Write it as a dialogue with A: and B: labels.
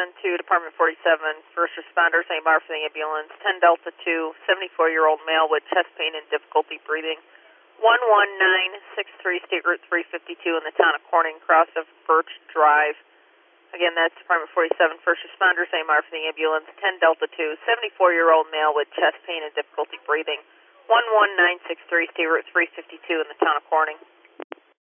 A: to Department 47, first responders, AMR for the ambulance, 10 Delta 2, 74-year-old male with chest pain and difficulty breathing, 11963 State Route 352 in the town of Corning, cross of Birch Drive. Again, that's Department 47, first responders, AMR for the ambulance, 10 Delta 2, 74-year-old male with chest pain and difficulty breathing, 11963 State Route 352 in the town of Corning.